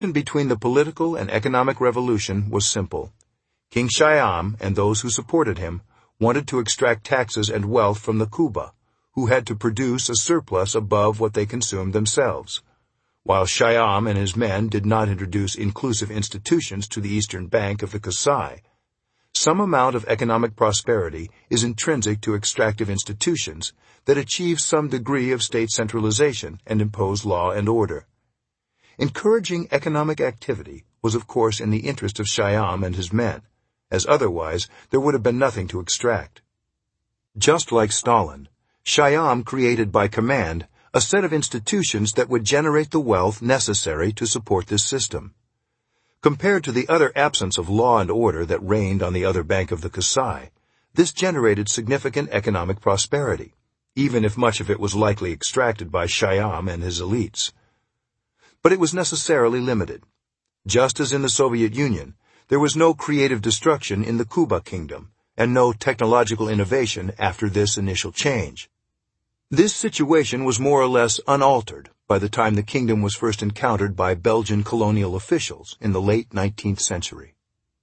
Between the political and economic revolution was simple. King Shyam and those who supported him wanted to extract taxes and wealth from the Kuba, who had to produce a surplus above what they consumed themselves. While Shyam and his men did not introduce inclusive institutions to the eastern bank of the Kasai, some amount of economic prosperity is intrinsic to extractive institutions that achieve some degree of state centralization and impose law and order. Encouraging economic activity was of course in the interest of Shyam and his men, as otherwise there would have been nothing to extract. Just like Stalin, Shyam created by command a set of institutions that would generate the wealth necessary to support this system. Compared to the utter absence of law and order that reigned on the other bank of the Kasai, this generated significant economic prosperity, even if much of it was likely extracted by Shyam and his elites. But it was necessarily limited. Just as in the Soviet Union, there was no creative destruction in the Kuba kingdom, and no technological innovation after this initial change. This situation was more or less unaltered by the time the kingdom was first encountered by Belgian colonial officials in the late 19th century.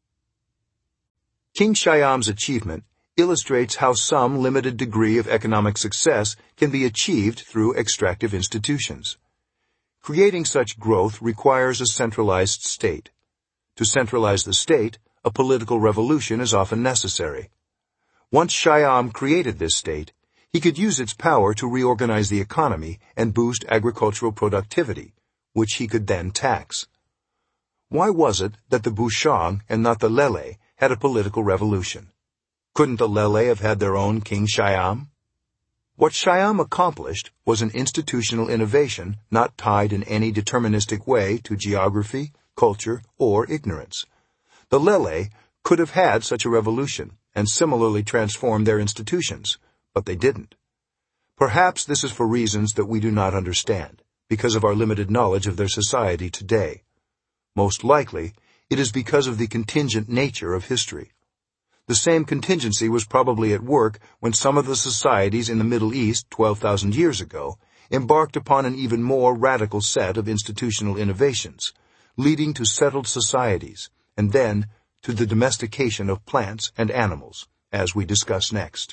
King Shyam's achievement illustrates how some limited degree of economic success can be achieved through extractive institutions. Creating such growth requires a centralized state. To centralize the state, a political revolution is often necessary. Once Shyam created this state, he could use its power to reorganize the economy and boost agricultural productivity, which he could then tax. Why was it that the Bashang and not the Lele had a political revolution? Couldn't the Lele have had their own King Shyam? What Shyam accomplished was an institutional innovation not tied in any deterministic way to geography, culture, or ignorance. The Lele could have had such a revolution and similarly transformed their institutions, but they didn't. Perhaps this is for reasons that we do not understand, because of our limited knowledge of their society today. Most likely, it is because of the contingent nature of history. The same contingency was probably at work when some of the societies in the Middle East 12,000 years ago embarked upon an even more radical set of institutional innovations, leading to settled societies, and then to the domestication of plants and animals, as we discuss next.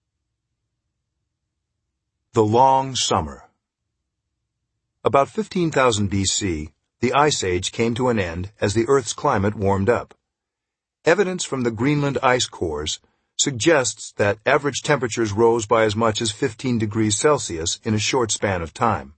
The Long Summer. About 15,000 BC, the Ice Age came to an end as the Earth's climate warmed up. Evidence from the Greenland ice cores suggests that average temperatures rose by as much as 15 degrees Celsius in a short span of time.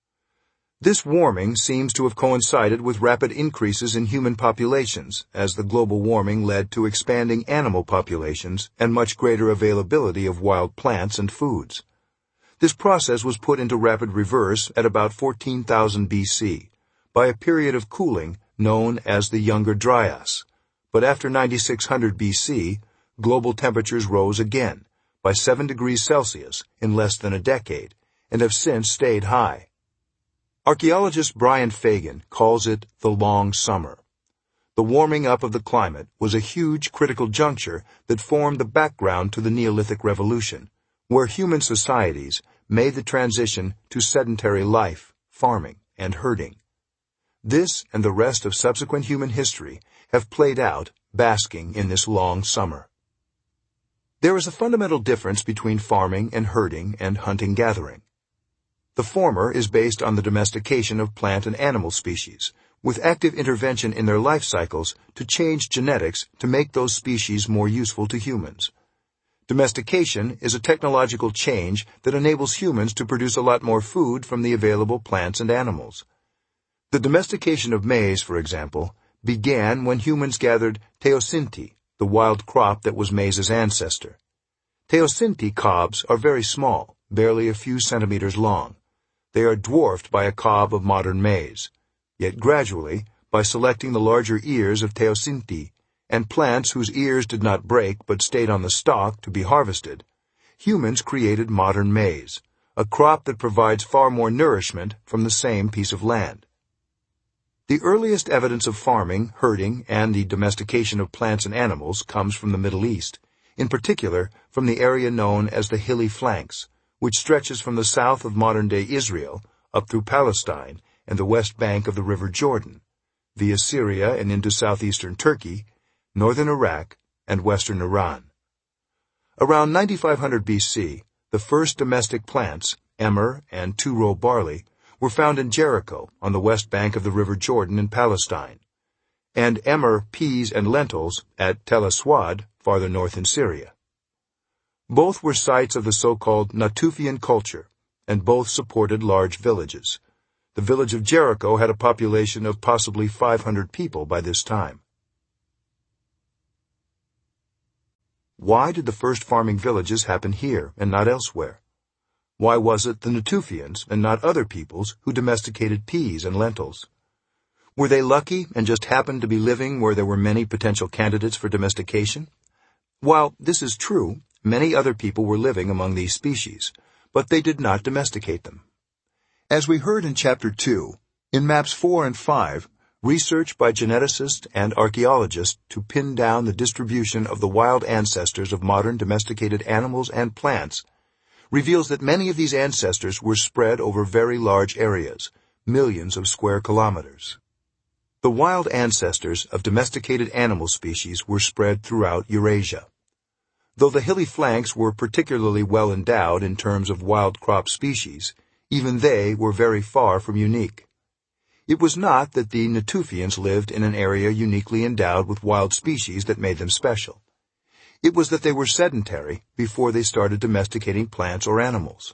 This warming seems to have coincided with rapid increases in human populations, as the global warming led to expanding animal populations and much greater availability of wild plants and foods. This process was put into rapid reverse at about 14,000 BC by a period of cooling known as the Younger Dryas. But after 9600 BC, global temperatures rose again by 7 degrees Celsius in less than a decade and have since stayed high. Archaeologist Brian Fagan calls it the Long Summer. The warming up of the climate was a huge critical juncture that formed the background to the Neolithic Revolution, where human societies made the transition to sedentary life, farming, and herding. This and the rest of subsequent human history have played out, basking in this long summer. There is a fundamental difference between farming and herding and hunting-gathering. The former is based on the domestication of plant and animal species, with active intervention in their life cycles to change genetics to make those species more useful to humans. Domestication is a technological change that enables humans to produce a lot more food from the available plants and animals. The domestication of maize, for example, began when humans gathered teosinte, the wild crop that was maize's ancestor. Teosinte cobs are very small, barely a few centimeters long. They are dwarfed by a cob of modern maize. Yet gradually, by selecting the larger ears of teosinte, and plants whose ears did not break but stayed on the stalk to be harvested, humans created modern maize, a crop that provides far more nourishment from the same piece of land. The earliest evidence of farming, herding, and the domestication of plants and animals comes from the Middle East, in particular from the area known as the Hilly Flanks, which stretches from the south of modern-day Israel up through Palestine and the west bank of the River Jordan, via Syria and into southeastern Turkey, northern Iraq, and western Iran. Around 9500 BC, the first domestic plants, emmer and two-row barley, were found in Jericho on the west bank of the River Jordan in Palestine, and emmer, peas, and lentils at Tel Aswad, farther north in Syria. Both were sites of the so-called Natufian culture, and both supported large villages. The village of Jericho had a population of possibly 500 people by this time. Why did the first farming villages happen here and not elsewhere? Why was it the Natufians and not other peoples who domesticated peas and lentils? Were they lucky and just happened to be living where there were many potential candidates for domestication? While this is true, many other people were living among these species, but they did not domesticate them. As we heard in Chapter 2, in Maps 4 and 5, research by geneticists and archaeologists to pin down the distribution of the wild ancestors of modern domesticated animals and plants reveals that many of these ancestors were spread over very large areas, millions of square kilometers. The wild ancestors of domesticated animal species were spread throughout Eurasia. Though the hilly flanks were particularly well endowed in terms of wild crop species, even they were very far from unique. It was not that the Natufians lived in an area uniquely endowed with wild species that made them special. It was that they were sedentary before they started domesticating plants or animals.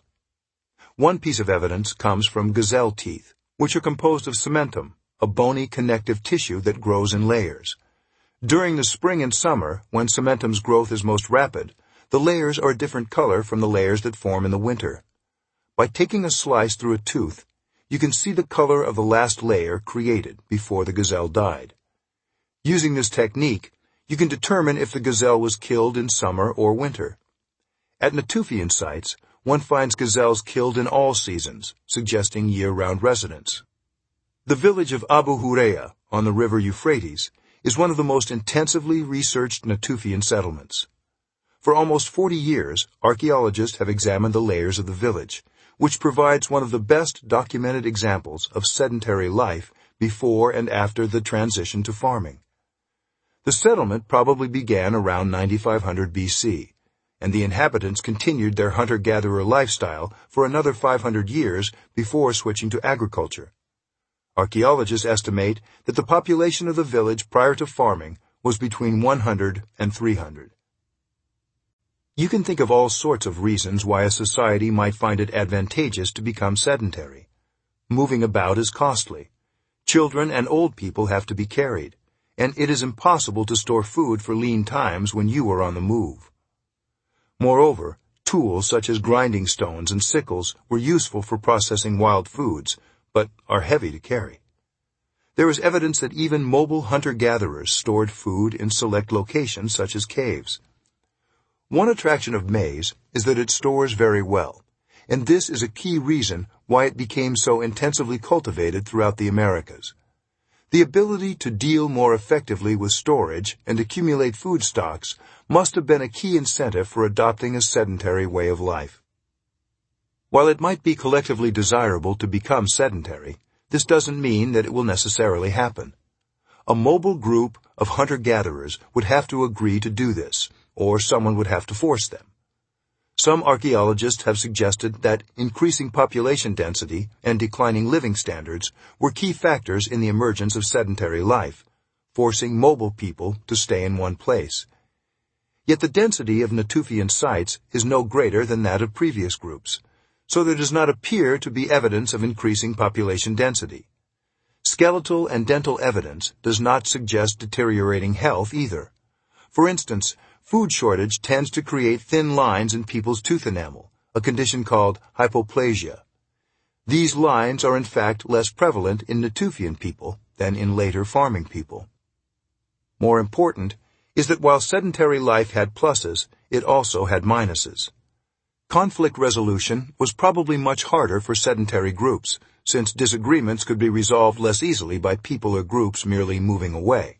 One piece of evidence comes from gazelle teeth, which are composed of cementum, a bony connective tissue that grows in layers. During the spring and summer, when cementum's growth is most rapid, the layers are a different color from the layers that form in the winter. By taking a slice through a tooth, you can see the color of the last layer created before the gazelle died. Using this technique, you can determine if the gazelle was killed in summer or winter. At Natufian sites, one finds gazelles killed in all seasons, suggesting year-round residence. The village of Abu Hurayya on the river Euphrates is one of the most intensively researched Natufian settlements. For almost 40 years, archaeologists have examined the layers of the village, which provides one of the best documented examples of sedentary life before and after the transition to farming. The settlement probably began around 9500 BC, and the inhabitants continued their hunter-gatherer lifestyle for another 500 years before switching to agriculture. Archaeologists estimate that the population of the village prior to farming was between 100 and 300. You can think of all sorts of reasons why a society might find it advantageous to become sedentary. Moving about is costly. Children and old people have to be carried, and it is impossible to store food for lean times when you are on the move. Moreover, tools such as grinding stones and sickles were useful for processing wild foods, but are heavy to carry. There is evidence that even mobile hunter-gatherers stored food in select locations such as caves. One attraction of maize is that it stores very well, and this is a key reason why it became so intensively cultivated throughout the Americas. The ability to deal more effectively with storage and accumulate food stocks must have been a key incentive for adopting a sedentary way of life. While it might be collectively desirable to become sedentary, this doesn't mean that it will necessarily happen. A mobile group of hunter-gatherers would have to agree to do this, or someone would have to force them. Some archaeologists have suggested that increasing population density and declining living standards were key factors in the emergence of sedentary life, forcing mobile people to stay in one place. Yet the density of Natufian sites is no greater than that of previous groups, so there does not appear to be evidence of increasing population density. Skeletal and dental evidence does not suggest deteriorating health either. For instance, food shortage tends to create thin lines in people's tooth enamel, a condition called hypoplasia. These lines are in fact less prevalent in Natufian people than in later farming people. More important is that while sedentary life had pluses, it also had minuses. Conflict resolution was probably much harder for sedentary groups, since disagreements could be resolved less easily by people or groups merely moving away.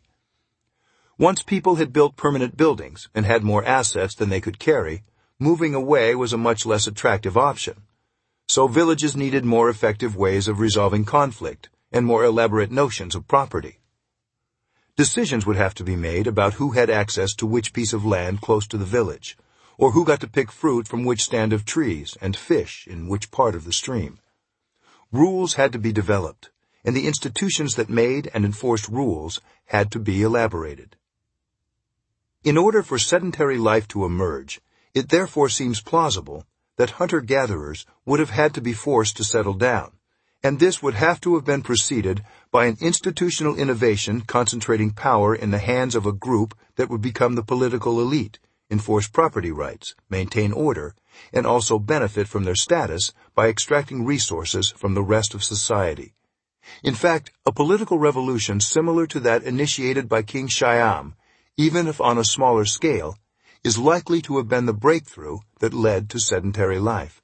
Once people had built permanent buildings and had more assets than they could carry, moving away was a much less attractive option. So villages needed more effective ways of resolving conflict and more elaborate notions of property. Decisions would have to be made about who had access to which piece of land close to the village, or who got to pick fruit from which stand of trees and fish in which part of the stream. Rules had to be developed, and the institutions that made and enforced rules had to be elaborated. In order for sedentary life to emerge, it therefore seems plausible that hunter-gatherers would have had to be forced to settle down, and this would have to have been preceded by an institutional innovation concentrating power in the hands of a group that would become the political elite, enforce property rights, maintain order, and also benefit from their status by extracting resources from the rest of society. In fact, a political revolution similar to that initiated by King Shyam, even if on a smaller scale, is likely to have been the breakthrough that led to sedentary life.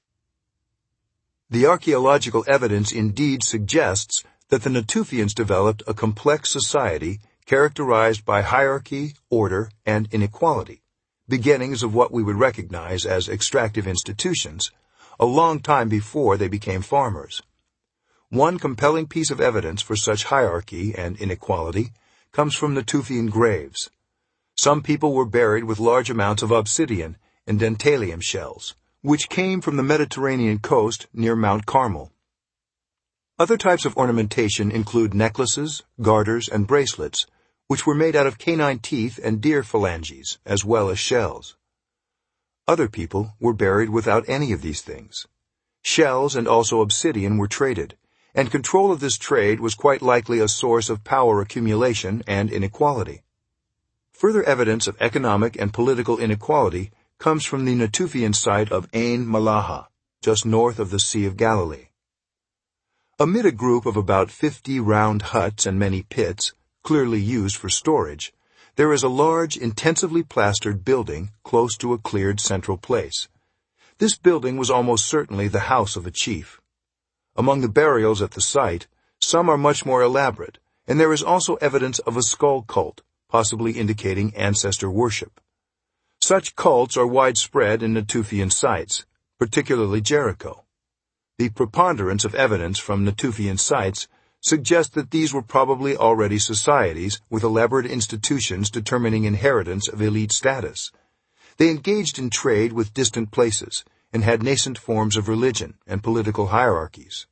The archaeological evidence indeed suggests that the Natufians developed a complex society characterized by hierarchy, order, and inequality, beginnings of what we would recognize as extractive institutions, a long time before they became farmers. One compelling piece of evidence for such hierarchy and inequality comes from Natufian graves. Some people were buried with large amounts of obsidian and dentalium shells, which came from the Mediterranean coast near Mount Carmel. Other types of ornamentation include necklaces, garters, and bracelets, which were made out of canine teeth and deer phalanges, as well as shells. Other people were buried without any of these things. Shells and also obsidian were traded, and control of this trade was quite likely a source of power accumulation and inequality. Further evidence of economic and political inequality comes from the Natufian site of Ain Malaha, just north of the Sea of Galilee. Amid a group of about 50 round huts and many pits, clearly used for storage, there is a large, intensively plastered building close to a cleared central place. This building was almost certainly the house of a chief. Among the burials at the site, some are much more elaborate, and there is also evidence of a skull cult, possibly indicating ancestor worship. Such cults are widespread in Natufian sites, particularly Jericho. The preponderance of evidence from Natufian sites suggests that these were probably already societies with elaborate institutions determining inheritance of elite status. They engaged in trade with distant places and had nascent forms of religion and political hierarchies.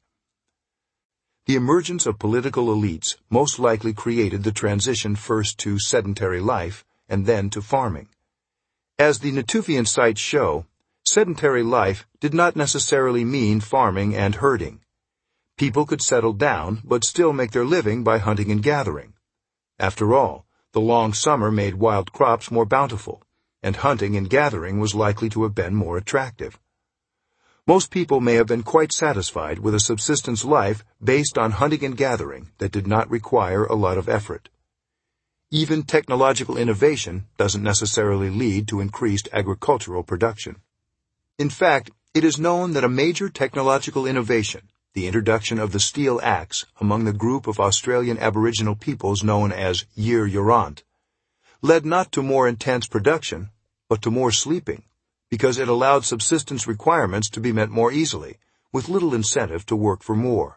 The emergence of political elites most likely created the transition first to sedentary life and then to farming. As the Natufian sites show, sedentary life did not necessarily mean farming and herding. People could settle down but still make their living by hunting and gathering. After all, the long summer made wild crops more bountiful, and hunting and gathering was likely to have been more attractive. Most people may have been quite satisfied with a subsistence life based on hunting and gathering that did not require a lot of effort. Even technological innovation doesn't necessarily lead to increased agricultural production. In fact, it is known that a major technological innovation, the introduction of the steel axe among the group of Australian Aboriginal peoples known as Yir-Yurant, led not to more intense production, but to more sleeping, because it allowed subsistence requirements to be met more easily, with little incentive to work for more.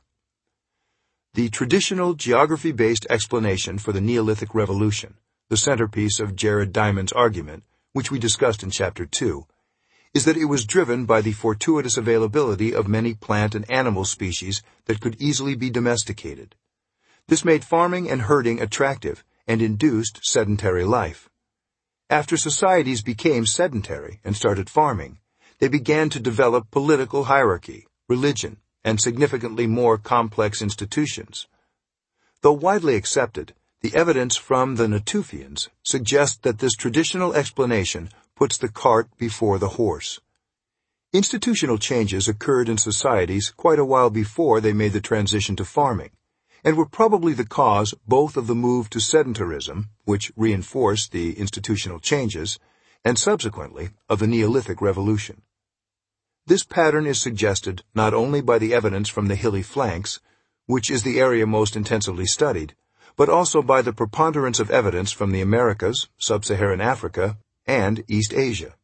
The traditional geography-based explanation for the Neolithic Revolution, the centerpiece of Jared Diamond's argument, which we discussed in Chapter 2, is that it was driven by the fortuitous availability of many plant and animal species that could easily be domesticated. This made farming and herding attractive and induced sedentary life. After societies became sedentary and started farming, they began to develop political hierarchy, religion, and significantly more complex institutions. Though widely accepted, the evidence from the Natufians suggests that this traditional explanation puts the cart before the horse. Institutional changes occurred in societies quite a while before they made the transition to farming, and were probably the cause both of the move to sedentarism, which reinforced the institutional changes, and subsequently of the Neolithic Revolution. This pattern is suggested not only by the evidence from the hilly flanks, which is the area most intensively studied, but also by the preponderance of evidence from the Americas, Sub-Saharan Africa, and East Asia.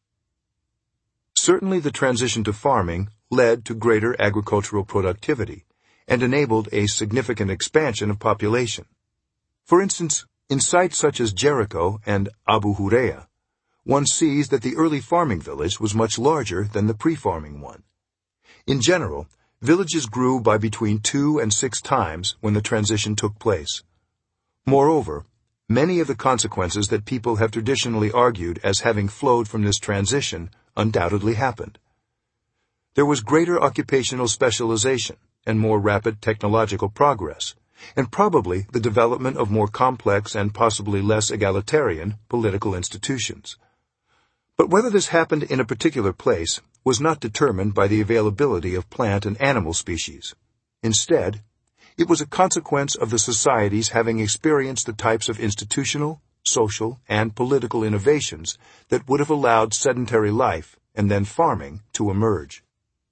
Certainly the transition to farming led to greater agricultural productivity and enabled a significant expansion of population. For instance, In sites such as Jericho and Abu Huraira, one sees that the early farming village was much larger than the pre-farming one. In general, villages grew by between 2 and 6 times when the transition took place. Moreover, many of the consequences that people have traditionally argued as having flowed from this transition undoubtedly happened. There was greater occupational specialization and more rapid technological progress, and probably the development of more complex and possibly less egalitarian political institutions. But whether this happened in a particular place was not determined by the availability of plant and animal species. Instead, it was a consequence of the societies having experienced the types of institutional, social, and political innovations that would have allowed sedentary life and then farming to emerge.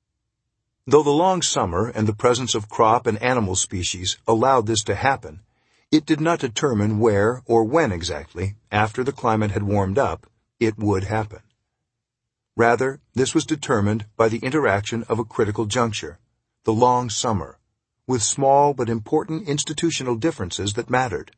Though the long summer and the presence of crop and animal species allowed this to happen, it did not determine where or when exactly, after the climate had warmed up, it would happen. Rather, this was determined by the interaction of a critical juncture, the long summer, with small but important institutional differences that mattered.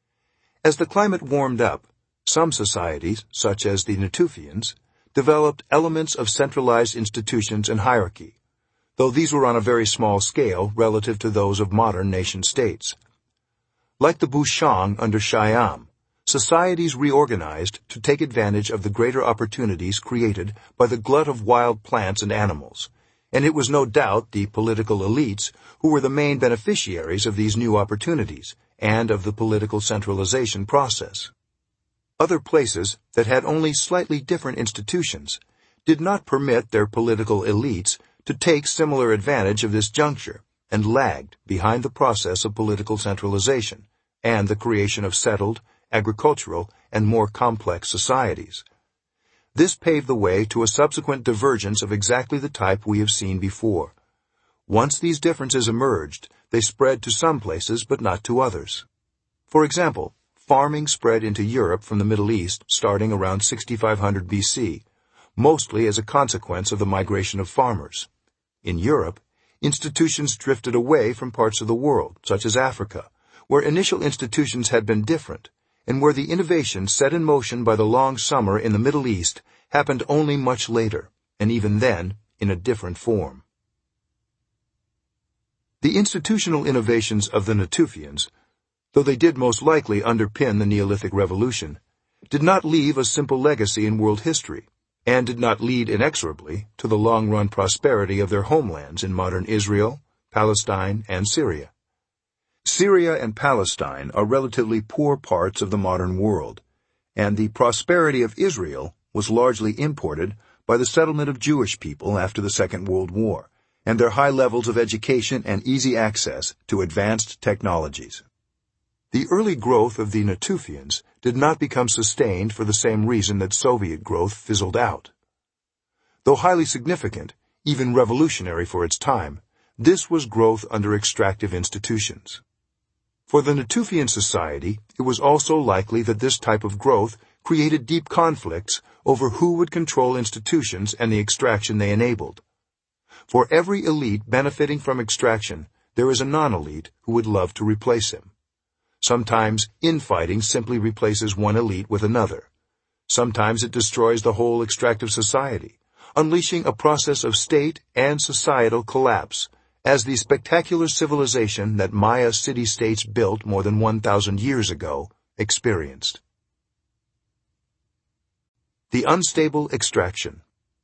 As the climate warmed up, some societies, such as the Natufians, developed elements of centralized institutions and hierarchy, though these were on a very small scale relative to those of modern nation-states. Like the Bushang under Siam, societies reorganized to take advantage of the greater opportunities created by the glut of wild plants and animals, and it was no doubt the political elites who were the main beneficiaries of these new opportunities and of the political centralization process. Other places that had only slightly different institutions did not permit their political elites to take similar advantage of this juncture and lagged behind the process of political centralization and the creation of settled, agricultural, and more complex societies. This paved the way to a subsequent divergence of exactly the type we have seen before. Once these differences emerged, they spread to some places but not to others. For example, farming spread into Europe from the Middle East starting around 6500 BC, mostly as a consequence of the migration of farmers. In Europe, institutions drifted away from parts of the world, such as Africa, where initial institutions had been different, and where the innovation set in motion by the long summer in the Middle East happened only much later, and even then in a different form. The institutional innovations of the Natufians, though they did most likely underpin the Neolithic Revolution, did not leave a simple legacy in world history, and did not lead inexorably to the long-run prosperity of their homelands in modern Israel, Palestine, and Syria. Syria and Palestine are relatively poor parts of the modern world, and the prosperity of Israel was largely imported by the settlement of Jewish people after the Second World War, and their high levels of education and easy access to advanced technologies. The early growth of the Natufians did not become sustained for the same reason that Soviet growth fizzled out. Though highly significant, even revolutionary for its time, this was growth under extractive institutions. For the Natufian society, it was also likely that this type of growth created deep conflicts over who would control institutions and the extraction they enabled. For every elite benefiting from extraction, there is a non-elite who would love to replace him. Sometimes infighting simply replaces one elite with another. Sometimes it destroys the whole extractive society, unleashing a process of state and societal collapse, as the spectacular civilization that Maya city-states built more than 1,000 years ago experienced. The unstable extraction.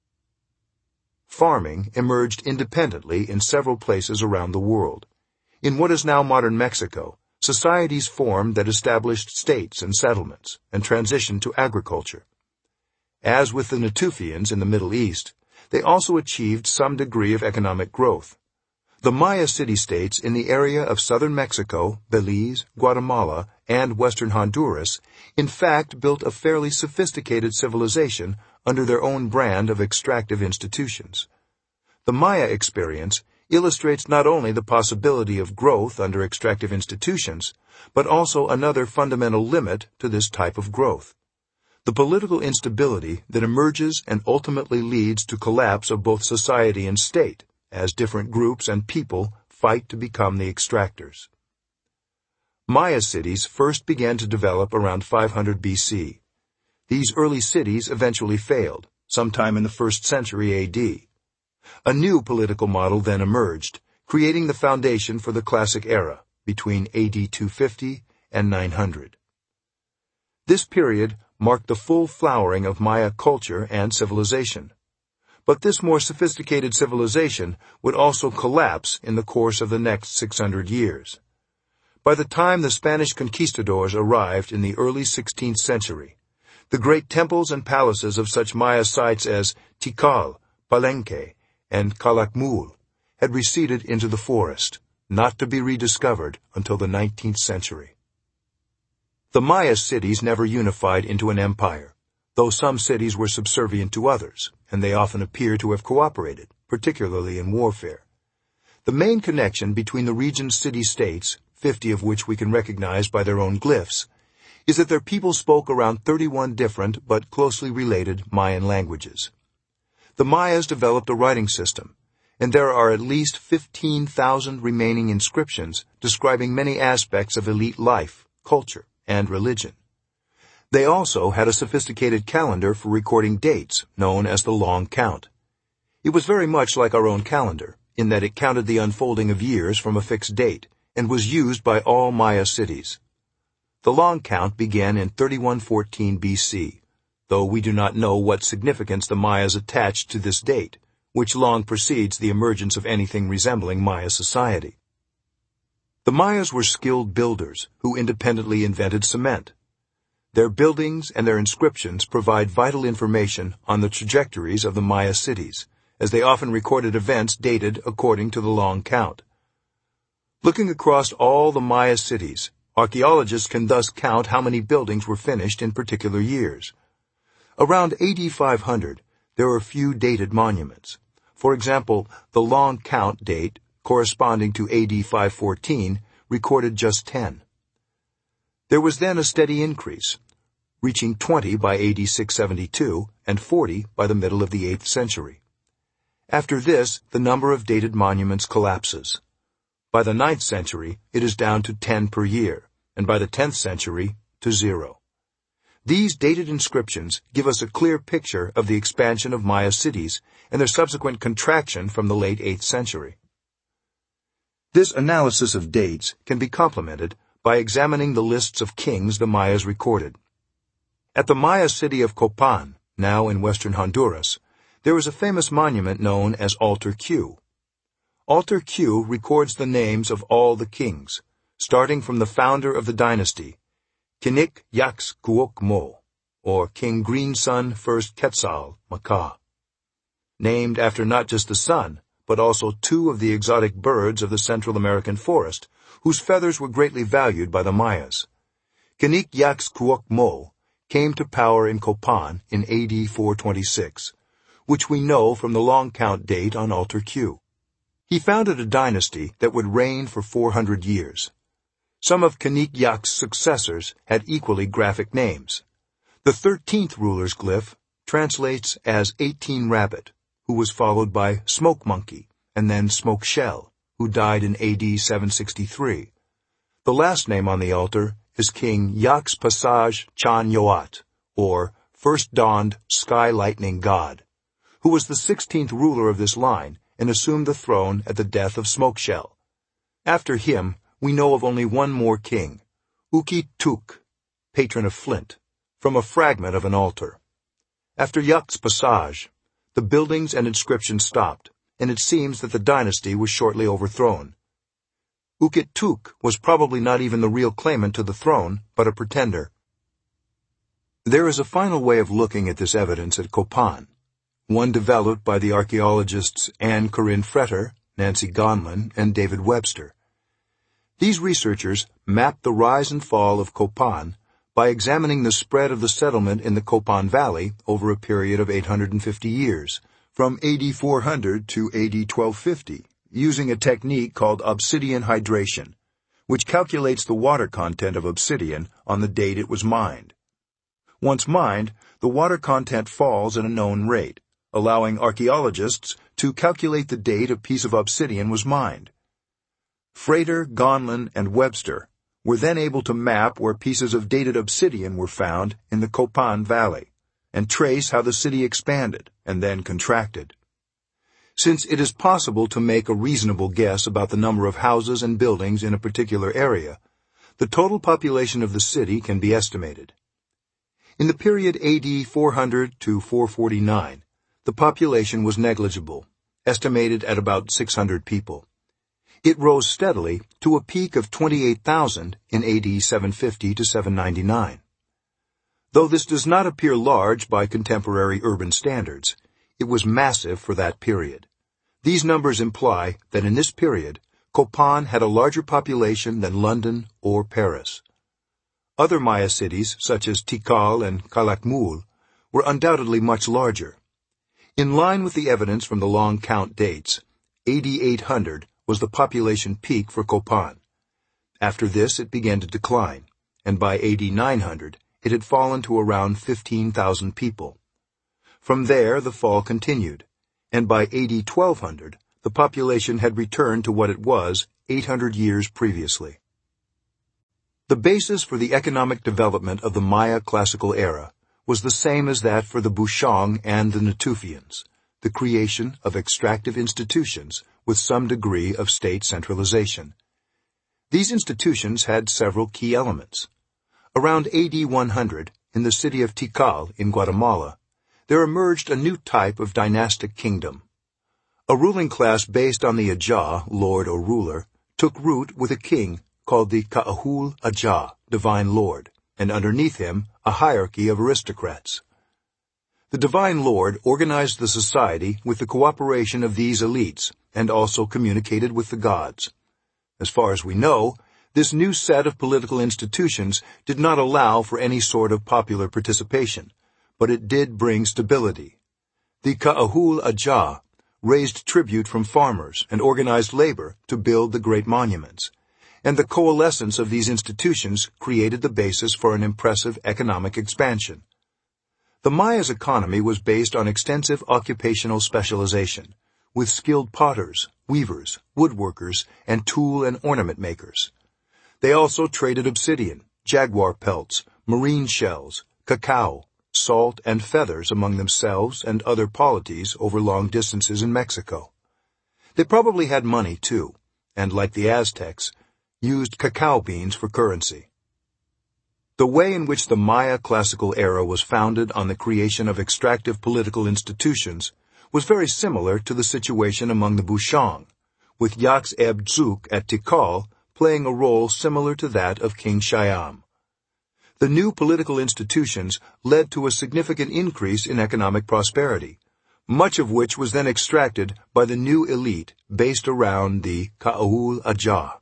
Farming emerged independently in several places around the world. In what is now modern Mexico, societies formed that established states and settlements and transitioned to agriculture. As with the Natufians in the Middle East, they also achieved some degree of economic growth. The Maya city-states in the area of southern Mexico, Belize, Guatemala, and western Honduras, in fact built a fairly sophisticated civilization under their own brand of extractive institutions. The Maya experience illustrates not only the possibility of growth under extractive institutions, but also another fundamental limit to this type of growth: the political instability that emerges and ultimately leads to collapse of both society and state, as different groups and people fight to become the extractors. Maya cities first began to develop around 500 BC. These early cities eventually failed, sometime in the 1st century AD. A new political model then emerged, creating the foundation for the Classic Era, between AD 250 and 900. This period marked the full flowering of Maya culture and civilization. But this more sophisticated civilization would also collapse in the course of the next 600 years. By the time the Spanish conquistadors arrived in the early 16th century, the great temples and palaces of such Maya sites as Tikal, Palenque, and Calakmul had receded into the forest, not to be rediscovered until the 19th century. The Maya cities never unified into an empire, though some cities were subservient to others, and they often appear to have cooperated, particularly in warfare. The main connection between the region's city-states, 50 of which we can recognize by their own glyphs, is that their people spoke around 31 different but closely related Mayan languages. The Mayas developed a writing system, and there are at least 15,000 remaining inscriptions describing many aspects of elite life, culture, and religion. They also had a sophisticated calendar for recording dates, known as the Long Count. It was very much like our own calendar, in that it counted the unfolding of years from a fixed date, and was used by all Maya cities. The Long Count began in 3114 BC, though we do not know what significance the Mayas attached to this date, which long precedes the emergence of anything resembling Maya society. The Mayas were skilled builders who independently invented cement. Their buildings and their inscriptions provide vital information on the trajectories of the Maya cities, as they often recorded events dated according to the Long Count. Looking across all the Maya cities, archaeologists can thus count how many buildings were finished in particular years. Around AD 500, there are few dated monuments. For example, the Long Count date, corresponding to AD 514, recorded just 10. There was then a steady increase, reaching 20 by AD 672 and 40 by the middle of the 8th century. After this, the number of dated monuments collapses. By the 9th century, it is down to 10 per year, and by the 10th century, to 0. These dated inscriptions give us a clear picture of the expansion of Maya cities and their subsequent contraction from the late 8th century. This analysis of dates can be complemented by examining the lists of kings the Mayas recorded. At the Maya city of Copan, now in western Honduras, there is a famous monument known as Altar Q. Altar Q records the names of all the kings, starting from the founder of the dynasty, Kinik Yaks Kuok Mo, or King Green Sun First Quetzal Maka. Named after not just the sun, but also two of the exotic birds of the Central American forest, whose feathers were greatly valued by the Mayas. Kinik Yaks Kuok Mo came to power in Copan in AD 426, which we know from the Long Count date on Altar Q. He founded a dynasty that would reign for 400 years. Some of Kinik Yak's successors had equally graphic names. The 13th ruler's glyph translates as 18 Rabbit, who was followed by Smoke Monkey, and then Smoke Shell, who died in AD 763. The last name on the altar is King Yaks Passage Chan Yoat, or First Dawned Sky Lightning God, who was the 16th ruler of this line and assumed the throne at the death of Smoke Shell. After him, we know of only one more king, Uki Tuk, patron of flint, from a fragment of an altar. After Yaks Passage, the buildings and inscriptions stopped, and it seems that the dynasty was shortly overthrown. Ukit-Tuk was probably not even the real claimant to the throne, but a pretender. There is a final way of looking at this evidence at Copan, one developed by the archaeologists Anne Corinne Fretter, Nancy Gonlin, and David Webster. These researchers mapped the rise and fall of Copan by examining the spread of the settlement in the Copan Valley over a period of 850 years, from AD 400 to AD 1250, using a technique called obsidian hydration, which calculates the water content of obsidian on the date it was mined. Once mined, the water content falls at a known rate, allowing archaeologists to calculate the date a piece of obsidian was mined. Frater, Gonlin, and Webster were then able to map where pieces of dated obsidian were found in the Copan Valley, and trace how the city expanded and then contracted. Since it is possible to make a reasonable guess about the number of houses and buildings in a particular area, the total population of the city can be estimated. In the period AD 400 to 449, the population was negligible, estimated at about 600 people. It rose steadily to a peak of 28,000 in AD 750 to 799. Though this does not appear large by contemporary urban standards, it was massive for that period. These numbers imply that in this period, Copan had a larger population than London or Paris. Other Maya cities, such as Tikal and Calakmul, were undoubtedly much larger. In line with the evidence from the long count dates, AD 800 was the population peak for Copan. After this, it began to decline, and by AD 900, it had fallen to around 15,000 people. From there, the fall continued, and by AD 1200, the population had returned to what it was 800 years previously. The basis for the economic development of the Maya classical era was the same as that for the Bashang and the Natufians, the creation of extractive institutions with some degree of state centralization. These institutions had several key elements. Around AD 100, in the city of Tikal in Guatemala, there emerged a new type of dynastic kingdom. A ruling class based on the Ajah, lord or ruler, took root with a king called the Ka'ahul Ajah, divine lord, and underneath him a hierarchy of aristocrats. The divine lord organized the society with the cooperation of these elites and also communicated with the gods. As far as we know, this new set of political institutions did not allow for any sort of popular participation, but it did bring stability. The Ka'ahul Ajah raised tribute from farmers and organized labor to build the great monuments, and the coalescence of these institutions created the basis for an impressive economic expansion. The Maya's economy was based on extensive occupational specialization, with skilled potters, weavers, woodworkers, and tool and ornament makers. They also traded obsidian, jaguar pelts, marine shells, cacao, salt, and feathers among themselves and other polities over long distances in Mexico. They probably had money, too, and, like the Aztecs, used cacao beans for currency. The way in which the Maya classical era was founded on the creation of extractive political institutions was very similar to the situation among the Bashang, with Yax'eb-Zuk at Tikal playing a role similar to that of King Shyam. The new political institutions led to a significant increase in economic prosperity, much of which was then extracted by the new elite based around the Ka'ahul Ajah.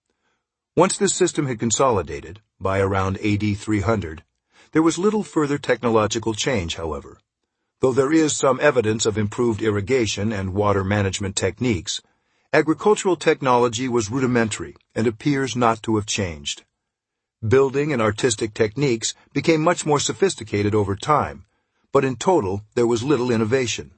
Once this system had consolidated, by around AD 300, there was little further technological change, however. Though there is some evidence of improved irrigation and water management techniques, agricultural technology was rudimentary and appears not to have changed. Building and artistic techniques became much more sophisticated over time, but in total there was little innovation.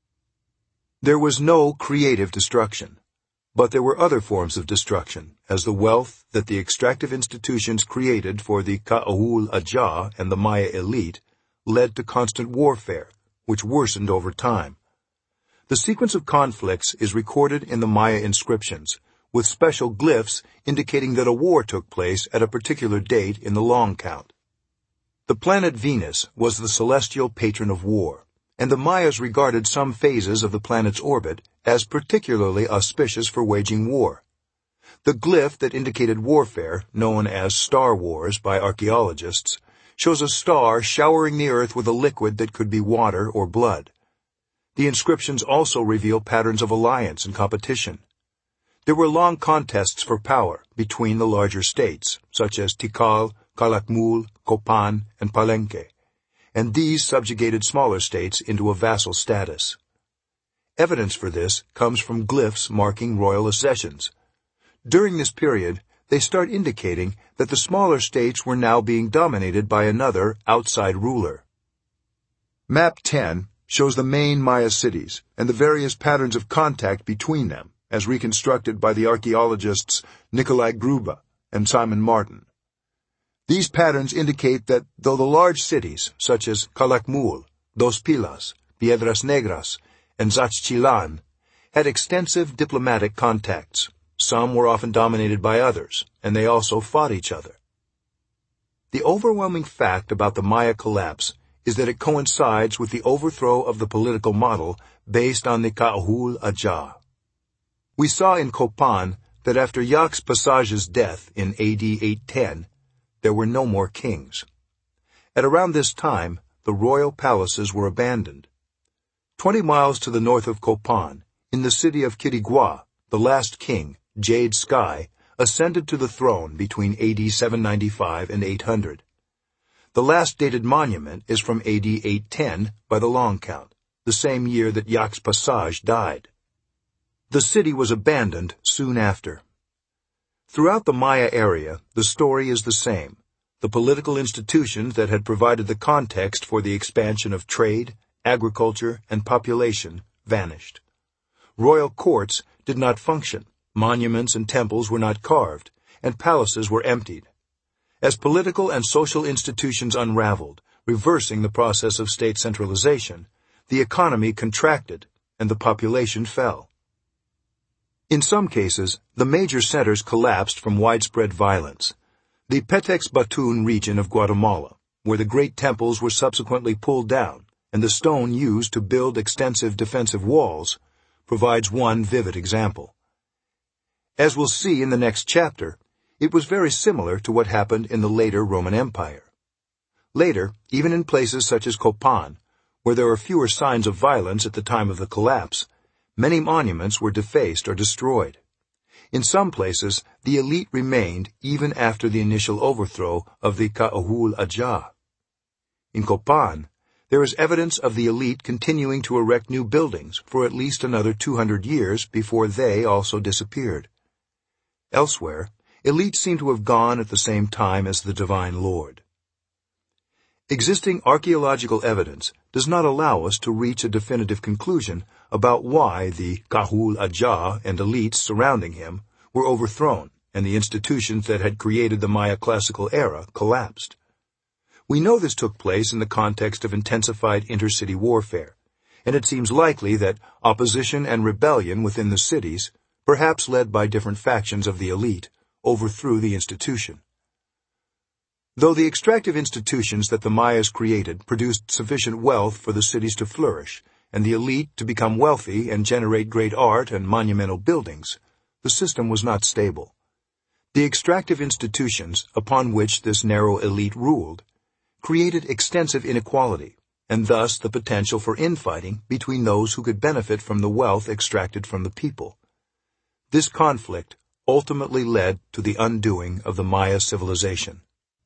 There was no creative destruction. But there were other forms of destruction, as the wealth that the extractive institutions created for the Ka'ahul Ajah and the Maya elite led to constant warfare, which worsened over time. The sequence of conflicts is recorded in the Maya inscriptions, with special glyphs indicating that a war took place at a particular date in the long count. The planet Venus was the celestial patron of war, and the Mayas regarded some phases of the planet's orbit as particularly auspicious for waging war. The glyph that indicated warfare, known as Star Wars by archaeologists, shows a star showering the earth with a liquid that could be water or blood. The inscriptions also reveal patterns of alliance and competition. There were long contests for power between the larger states, such as Tikal, Calakmul, Copan, and Palenque, and these subjugated smaller states into a vassal status. Evidence for this comes from glyphs marking royal accessions. During this period, they start indicating that the smaller states were now being dominated by another outside ruler. Map 10 shows the main Maya cities and the various patterns of contact between them, as reconstructed by the archaeologists Nikolai Gruba and Simon Martin. These patterns indicate that though the large cities, such as Calakmul, Dos Pilas, Piedras Negras, and Zachtchilan, had extensive diplomatic contacts, some were often dominated by others, and they also fought each other. The overwhelming fact about the Maya collapse is that it coincides with the overthrow of the political model based on the Ka'ahul Ajah. We saw in Copan that after Yax's Pasage's death in AD 810, there were no more kings. At around this time, the royal palaces were abandoned. 20 miles to the north of Copan, in the city of Quirigua, the last king, Jade Sky, ascended to the throne between AD 795 and 800. The last dated monument is from AD 810 by the long count, the same year that Yax's Pasage died. The city was abandoned soon after. Throughout the Maya area, the story is the same. The political institutions that had provided the context for the expansion of trade, agriculture, and population vanished. Royal courts did not function, monuments and temples were not carved, and palaces were emptied. As political and social institutions unraveled, reversing the process of state centralization, the economy contracted and the population fell. In some cases, the major centers collapsed from widespread violence. The Petex Batun region of Guatemala, where the great temples were subsequently pulled down, and the stone used to build extensive defensive walls, provides one vivid example. As we'll see in the next chapter, it was very similar to what happened in the later Roman Empire. Later, even in places such as Copan, where there are fewer signs of violence at the time of the collapse, many monuments were defaced or destroyed. In some places, the elite remained even after the initial overthrow of the Ka'ahul Ajah. In Copan, there is evidence of the elite continuing to erect new buildings for at least another 200 years before they also disappeared. Elsewhere, elites seem to have gone at the same time as the Divine Lord. Existing archaeological evidence does not allow us to reach a definitive conclusion about why the Ka'ahul Ajah and elites surrounding him were overthrown and the institutions that had created the Maya classical era collapsed. We know this took place in the context of intensified intercity warfare, and it seems likely that opposition and rebellion within the cities, perhaps led by different factions of the elite, overthrew the institution. Though the extractive institutions that the Mayas created produced sufficient wealth for the cities to flourish, and the elite to become wealthy and generate great art and monumental buildings, the system was not stable. The extractive institutions upon which this narrow elite ruled created extensive inequality, and thus the potential for infighting between those who could benefit from the wealth extracted from the people. This conflict ultimately led to the undoing of the Maya civilization.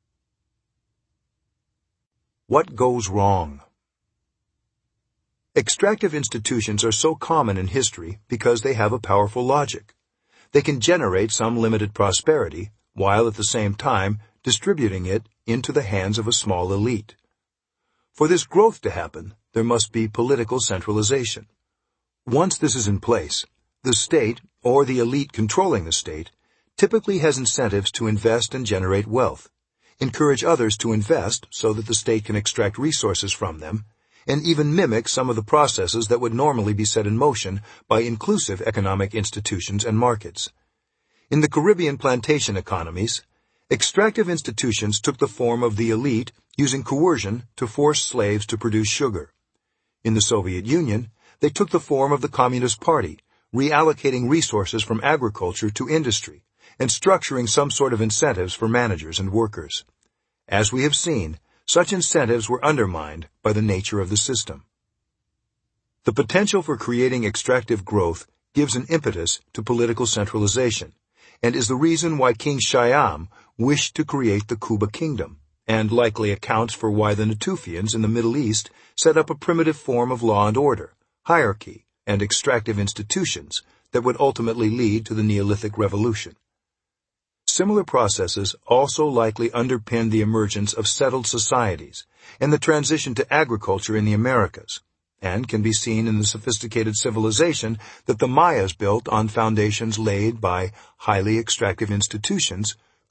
What goes wrong? Extractive institutions are so common in history because they have a powerful logic. They can generate some limited prosperity, while at the same time distributing it into the hands of a small elite. For this growth to happen, there must be political centralization. Once this is in place, the state, or the elite controlling the state, typically has incentives to invest and generate wealth, encourage others to invest so that the state can extract resources from them, and even mimic some of the processes that would normally be set in motion by inclusive economic institutions and markets. In the Caribbean plantation economies, extractive institutions took the form of the elite using coercion to force slaves to produce sugar. In the Soviet Union, they took the form of the Communist Party, reallocating resources from agriculture to industry, and structuring some sort of incentives for managers and workers. As we have seen, such incentives were undermined by the nature of the system. The potential for creating extractive growth gives an impetus to political centralization, and is the reason why King Shyam wished to create the Kuba kingdom, and likely accounts for why the Natufians in the Middle East set up a primitive form of law and order, hierarchy, and extractive institutions that would ultimately lead to the Neolithic Revolution. Similar processes also likely underpinned the emergence of settled societies and the transition to agriculture in the Americas, and can be seen in the sophisticated civilization that the Mayas built on foundations laid by highly extractive institutions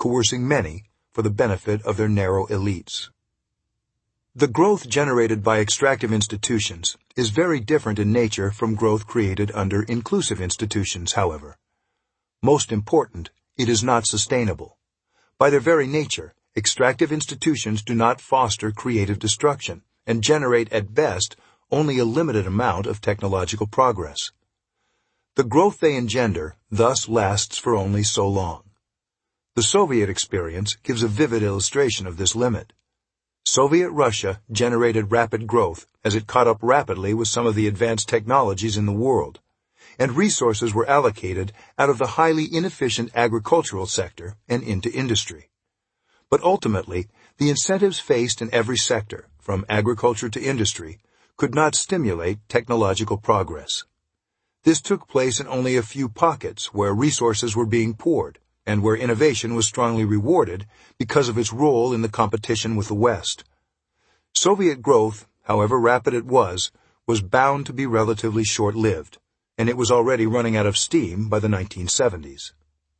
coercing many for the benefit of their narrow elites. The growth generated by extractive institutions is very different in nature from growth created under inclusive institutions, however. Most important, it is not sustainable. By their very nature, extractive institutions do not foster creative destruction and generate at best only a limited amount of technological progress. The growth they engender thus lasts for only so long. The Soviet experience gives a vivid illustration of this limit. Soviet Russia generated rapid growth as it caught up rapidly with some of the advanced technologies in the world, and resources were allocated out of the highly inefficient agricultural sector and into industry. But ultimately, the incentives faced in every sector, from agriculture to industry, could not stimulate technological progress. This took place in only a few pockets where resources were being poured, and where innovation was strongly rewarded because of its role in the competition with the West. Soviet growth, however rapid it was bound to be relatively short-lived, and it was already running out of steam by the 1970s.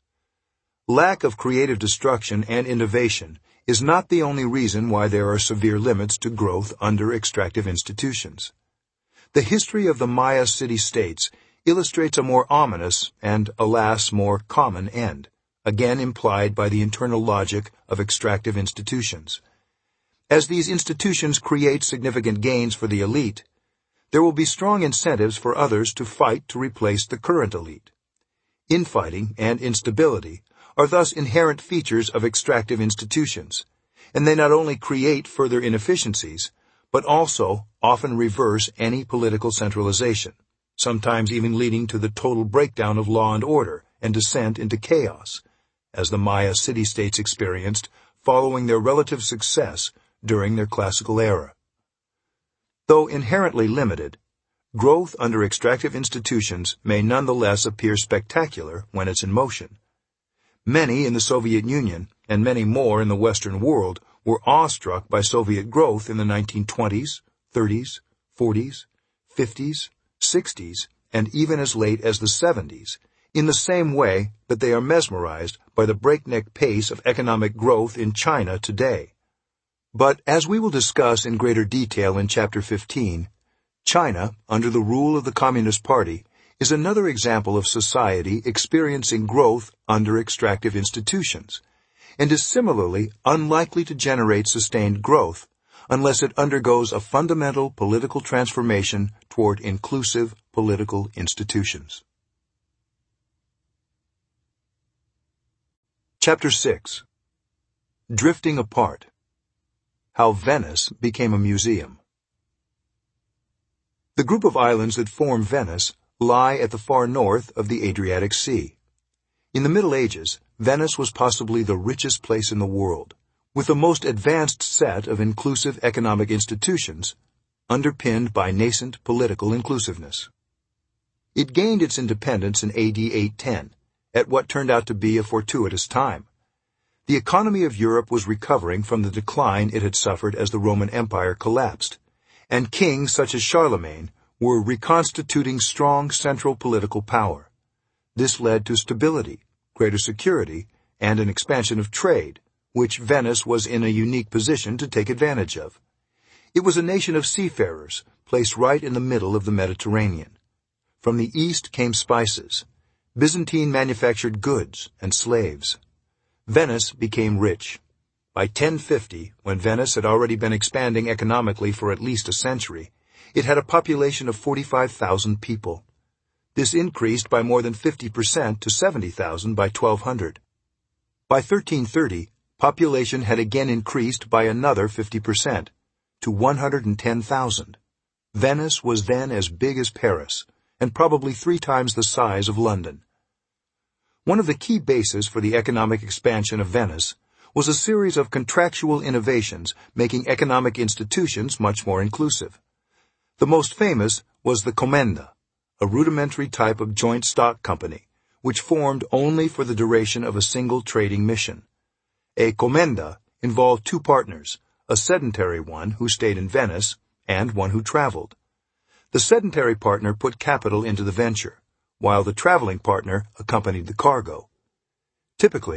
Lack of creative destruction and innovation is not the only reason why there are severe limits to growth under extractive institutions. The history of the Maya city-states illustrates a more ominous and, alas, more common end, again implied by the internal logic of extractive institutions. As these institutions create significant gains for the elite, there will be strong incentives for others to fight to replace the current elite. Infighting and instability are thus inherent features of extractive institutions, and they not only create further inefficiencies, but also often reverse any political centralization, sometimes even leading to the total breakdown of law and order and descent into chaos, as the Maya city-states experienced following their relative success during their classical era. Though inherently limited, growth under extractive institutions may nonetheless appear spectacular when it's in motion. Many in the Soviet Union, and many more in the Western world, were awestruck by Soviet growth in the 1920s, 30s, 40s, 50s, 60s, and even as late as the 70s, in the same way that they are mesmerized by the breakneck pace of economic growth in China today. But as we will discuss in greater detail in Chapter 15, China, under the rule of the Communist Party, is another example of society experiencing growth under extractive institutions, and is similarly unlikely to generate sustained growth unless it undergoes a fundamental political transformation toward inclusive political institutions. Chapter 6. Drifting Apart. How Venice Became a Museum. The group of islands that form Venice lie at the far north of the Adriatic Sea. In the Middle Ages, Venice was possibly the richest place in the world, with the most advanced set of inclusive economic institutions, underpinned by nascent political inclusiveness. It gained its independence in AD 810, at what turned out to be a fortuitous time. The economy of Europe was recovering from the decline it had suffered as the Roman Empire collapsed, and kings such as Charlemagne were reconstituting strong central political power. This led to stability, greater security, and an expansion of trade, which Venice was in a unique position to take advantage of. It was a nation of seafarers, placed right in the middle of the Mediterranean. From the east came spices, Byzantine manufactured goods, and slaves. Venice became rich. By 1050, when Venice had already been expanding economically for at least a century, it had a population of 45,000 people. This increased by more than 50% to 70,000 by 1200. By 1330, population had again increased by another 50%, to 110,000. Venice was then as big as Paris, and probably 3 times the size of London. One of the key bases for the economic expansion of Venice was a series of contractual innovations making economic institutions much more inclusive. The most famous was the Commenda, a rudimentary type of joint stock company, which formed only for the duration of a single trading mission. A Commenda involved 2 partners, a sedentary one who stayed in Venice and one who traveled. The sedentary partner put capital into the venture, while the traveling partner accompanied the cargo. Typically,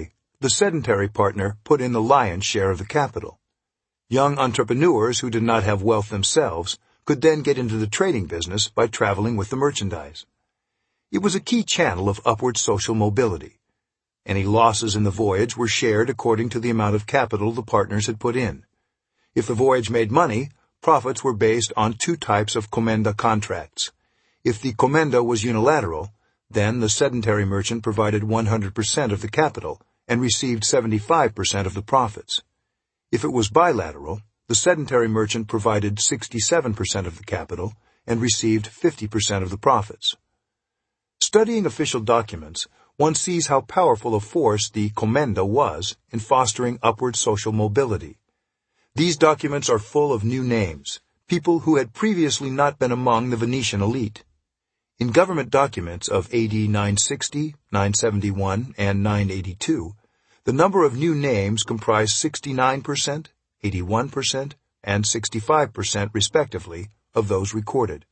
the sedentary partner put in the lion's share of the capital. Young entrepreneurs who did not have wealth themselves could then get into the trading business by traveling with the merchandise. It was a key channel of upward social mobility. Any losses in the voyage were shared according to the amount of capital the partners had put in. If the voyage made money, profits were based on two types of comenda contracts. If the comenda was unilateral, then the sedentary merchant provided 100% of the capital and received 75% of the profits. If it was bilateral, the sedentary merchant provided 67% of the capital and received 50% of the profits. Studying official documents, one sees how powerful a force the comenda was in fostering upward social mobility. These documents are full of new names, people who had previously not been among the Venetian elite. In government documents of AD 960, 971, and 982, the number of new names comprised 69%, 81%, and 65% respectively of those recorded.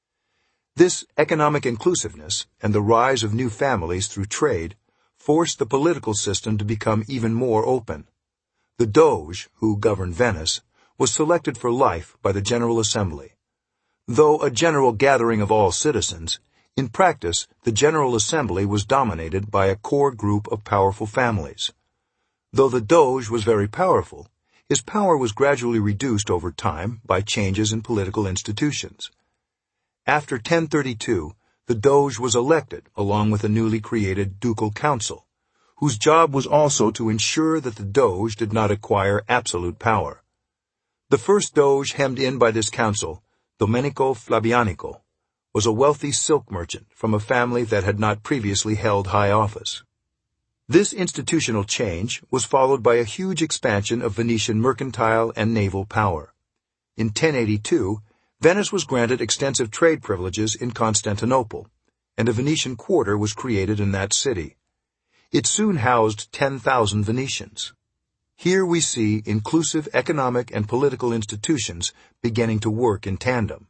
This economic inclusiveness and the rise of new families through trade forced the political system to become even more open. The Doge, who governed Venice, was selected for life by the General Assembly. Though a general gathering of all citizens, in practice the General Assembly was dominated by a core group of powerful families. Though the Doge was very powerful, his power was gradually reduced over time by changes in political institutions. After 1032, the Doge was elected along with a newly created ducal council, whose job was also to ensure that the Doge did not acquire absolute power. The first Doge hemmed in by this council, Domenico Flavianico, was a wealthy silk merchant from a family that had not previously held high office. This institutional change was followed by a huge expansion of Venetian mercantile and naval power. In 1082, Venice was granted extensive trade privileges in Constantinople, and a Venetian quarter was created in that city. It soon housed 10,000 Venetians. Here we see inclusive economic and political institutions beginning to work in tandem.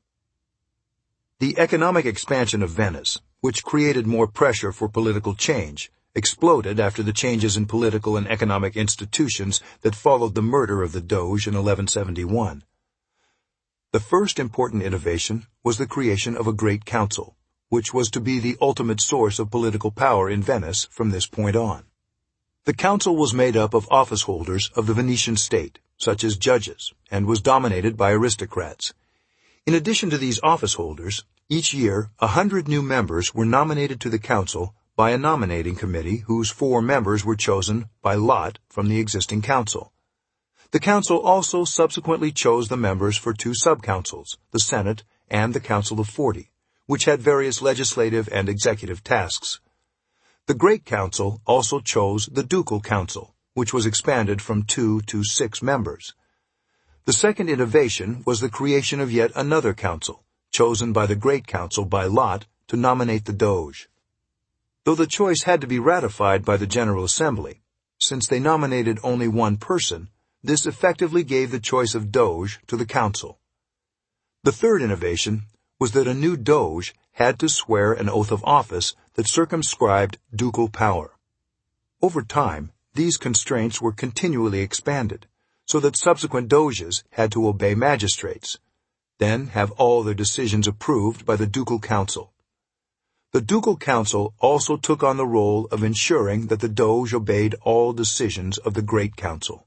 The economic expansion of Venice, which created more pressure for political change, exploded after the changes in political and economic institutions that followed the murder of the Doge in 1171. The first important innovation was the creation of a great council, which was to be the ultimate source of political power in Venice from this point on. The council was made up of office holders of the Venetian state, such as judges, and was dominated by aristocrats. In addition to these office holders, each year 100 new members were nominated to the council by a nominating committee whose 4 members were chosen by lot from the existing council. The council also subsequently chose the members for 2 sub-councils, the Senate and the Council of 40, which had various legislative and executive tasks. The Great Council also chose the Ducal Council, which was expanded from 2 to 6 members. The second innovation was the creation of yet another council, chosen by the Great Council by lot to nominate the Doge. Though the choice had to be ratified by the General Assembly, since they nominated only one person, this effectively gave the choice of Doge to the council. The third innovation was that a new Doge had to swear an oath of office that circumscribed ducal power. Over time, these constraints were continually expanded, so that subsequent Doges had to obey magistrates, then have all their decisions approved by the Ducal Council. The Ducal Council also took on the role of ensuring that the Doge obeyed all decisions of the Great Council.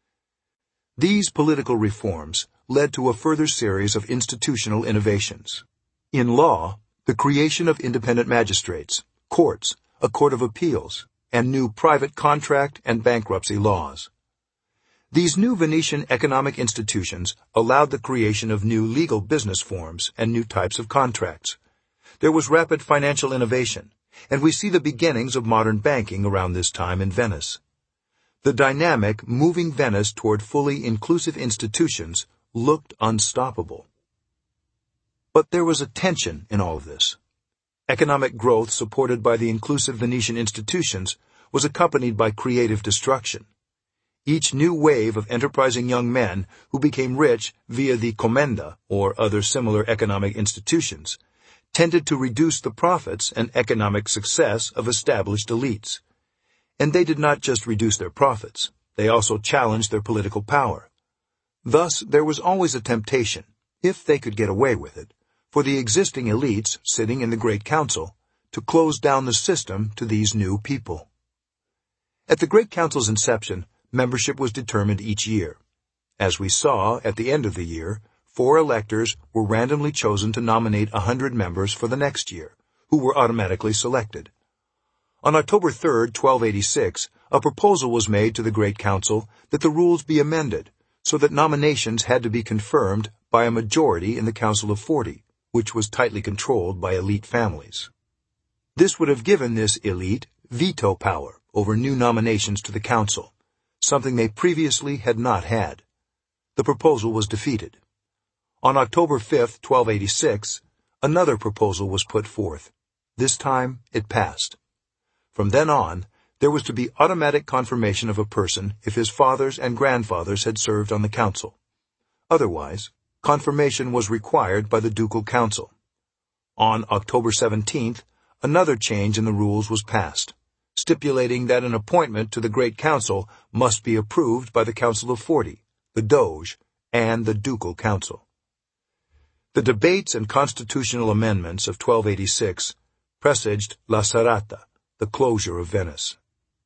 These political reforms led to a further series of institutional innovations. In law, the creation of independent magistrates, courts, a court of appeals, and new private contract and bankruptcy laws. These new Venetian economic institutions allowed the creation of new legal business forms and new types of contracts. There was rapid financial innovation, and we see the beginnings of modern banking around this time in Venice. The dynamic moving Venice toward fully inclusive institutions looked unstoppable. But there was a tension in all of this. Economic growth supported by the inclusive Venetian institutions was accompanied by creative destruction. Each new wave of enterprising young men who became rich via the comenda or other similar economic institutions tended to reduce the profits and economic success of established elites. And they did not just reduce their profits, they also challenged their political power. Thus, there was always a temptation, if they could get away with it, for the existing elites sitting in the Great Council to close down the system to these new people. At the Great Council's inception, membership was determined each year. As we saw, at the end of the year, 4 electors were randomly chosen to nominate 100 members for the next year, who were automatically selected. On October 3, 1286, a proposal was made to the Great Council that the rules be amended so that nominations had to be confirmed by a majority in the Council of 40, which was tightly controlled by elite families. This would have given this elite veto power over new nominations to the Council, something they previously had not had. The proposal was defeated. On October 5, 1286, another proposal was put forth. This time, it passed. From then on, there was to be automatic confirmation of a person if his fathers and grandfathers had served on the council. Otherwise, confirmation was required by the ducal council. On October 17th, another change in the rules was passed, stipulating that an appointment to the Great Council must be approved by the Council of 40, the Doge, and the ducal council. The debates and constitutional amendments of 1286 presaged La Serrata, the closure of Venice.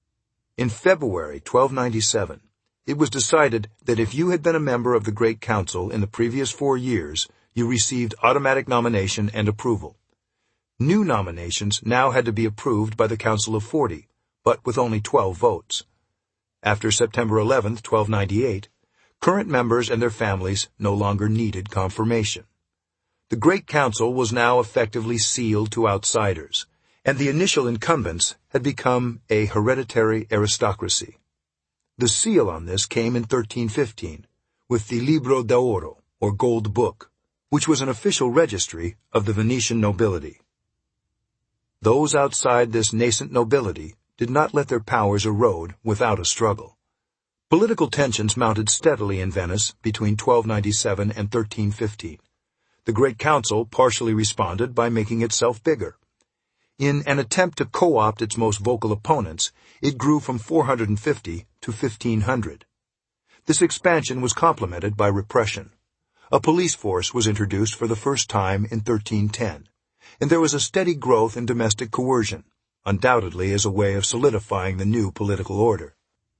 In February 1297, it was decided that if you had been a member of the Great Council in the previous 4 years, you received automatic nomination and approval. New nominations now had to be approved by the Council of 40, but with only 12 votes. After September 11, 1298, current members and their families no longer needed confirmation. The Great Council was now effectively sealed to outsiders, and the initial incumbents had become a hereditary aristocracy. The seal on this came in 1315, with the Libro d'Oro, or Gold Book, which was an official registry of the Venetian nobility. Those outside this nascent nobility did not let their powers erode without a struggle. Political tensions mounted steadily in Venice between 1297 and 1315. The Great Council partially responded by making itself bigger. In an attempt to co-opt its most vocal opponents, it grew from 450 to 1,500. This expansion was complemented by repression. A police force was introduced for the first time in 1310, and there was a steady growth in domestic coercion, undoubtedly as a way of solidifying the new political order.